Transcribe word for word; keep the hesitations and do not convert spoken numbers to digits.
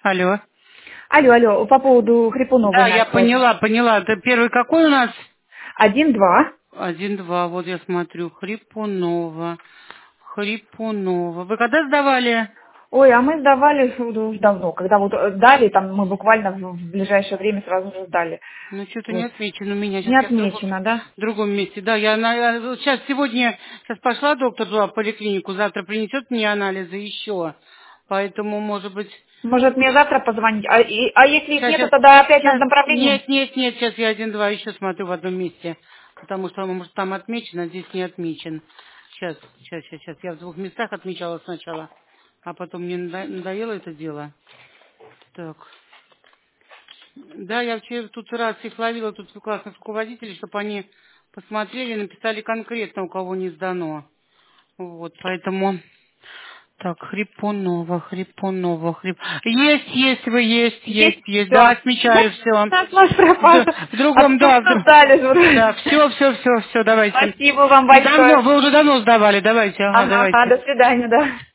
Алло. Алло, алло, по поводу Хрипунова Да, у нас. я поняла, поняла. Это первый какой у нас? Один-два. Один-два. Вот я смотрю. Хрипунова. Хрипунова. Вы когда сдавали? Ой, а мы сдавали уже давно. Когда вот э, дали, там мы буквально в в ближайшее время сразу же сдали. Ну, что-то не Вот. отмечено у меня. Сейчас Не я в другом, отмечено, да? в другом месте. Да, я на, вот сейчас сегодня, сейчас пошла доктор туда в поликлинику, завтра принесет мне анализы еще. Поэтому, может быть, Может, мне завтра позвонить? А, и- а если их сейчас, нету, сейчас, тогда опять надо сейчас, направление? нет, нет, нет, сейчас я один-два еще смотрю в одном месте. Потому что, может, там отмечен, а здесь не отмечен. Сейчас, сейчас, сейчас, сейчас. Я в двух местах отмечала сначала, а потом мне надо- надоело это дело. Так. Да, я вчера тут раз их ловила, тут классных руководителей, чтобы они посмотрели, написали конкретно, у кого не сдано. Вот, поэтому... Так, Хрипунова, Хрипунова, Хрип... Есть, есть вы, есть, Есть, есть, есть. Да, все. отмечаю все. Наш пропал. В другом, да, в друг... Обсуждали же. Да, все, все, все, все, давайте. Спасибо вам Вы давно, большое. вы уже давно сдавали, давайте, ага, Ага, давайте. до свидания, да.